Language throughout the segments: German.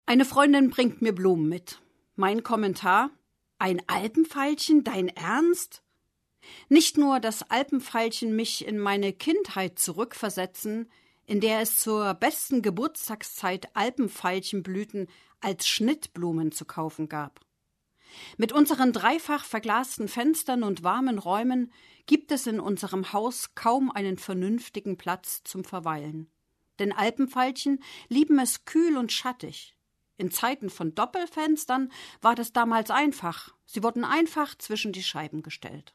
Eine Freundin bringt mir Blumen mit. Mein Kommentar: Ein Alpenveilchen, dein Ernst? Nicht nur, dass Alpenveilchen mich in meine Kindheit zurückversetzen, in der es zur besten Geburtstagszeit Alpenveilchenblüten als Schnittblumen zu kaufen gab. Mit unseren dreifach verglasten Fenstern und warmen Räumen gibt es in unserem Haus kaum einen vernünftigen Platz zum Verweilen. Denn Alpenveilchen lieben es kühl und schattig. In Zeiten von Doppelfenstern war das damals einfach. Sie wurden einfach zwischen die Scheiben gestellt.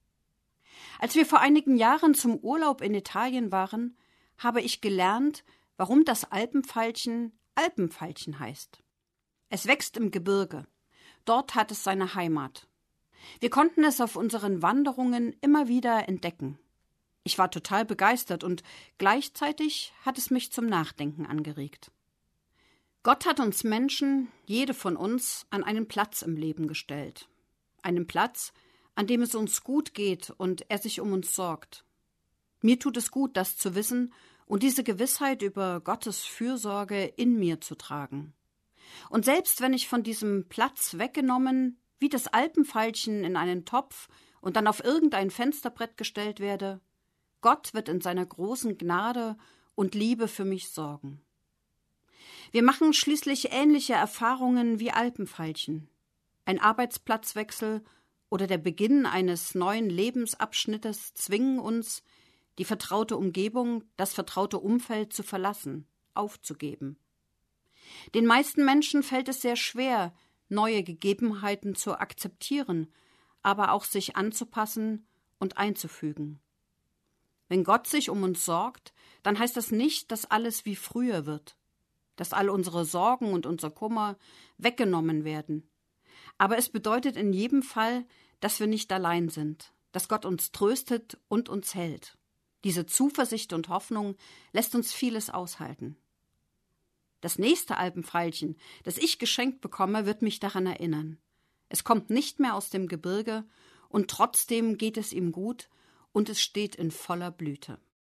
Als wir vor einigen Jahren zum Urlaub in Italien waren, habe ich gelernt, warum das Alpenveilchen Alpenveilchen heißt. Es wächst im Gebirge. Dort hat es seine Heimat. Wir konnten es auf unseren Wanderungen immer wieder entdecken. Ich war total begeistert und gleichzeitig hat es mich zum Nachdenken angeregt. Gott hat uns Menschen, jede von uns, an einen Platz im Leben gestellt. Einen Platz, an dem es uns gut geht und er sich um uns sorgt. Mir tut es gut, das zu wissen und diese Gewissheit über Gottes Fürsorge in mir zu tragen. Und selbst wenn ich von diesem Platz weggenommen, wie das Alpenveilchen in einen Topf und dann auf irgendein Fensterbrett gestellt werde, Gott wird in seiner großen Gnade und Liebe für mich sorgen. Wir machen schließlich ähnliche Erfahrungen wie Alpenveilchen. Ein Arbeitsplatzwechsel oder der Beginn eines neuen Lebensabschnittes zwingen uns, die vertraute Umgebung, das vertraute Umfeld zu verlassen, aufzugeben. Den meisten Menschen fällt es sehr schwer, neue Gegebenheiten zu akzeptieren, aber auch sich anzupassen und einzufügen. Wenn Gott sich um uns sorgt, dann heißt das nicht, dass alles wie früher wird, dass all unsere Sorgen und unser Kummer weggenommen werden. Aber es bedeutet in jedem Fall, dass wir nicht allein sind, dass Gott uns tröstet und uns hält. Diese Zuversicht und Hoffnung lässt uns vieles aushalten. Das nächste Alpenveilchen, das ich geschenkt bekomme, wird mich daran erinnern. Es kommt nicht mehr aus dem Gebirge und trotzdem geht es ihm gut und es steht in voller Blüte.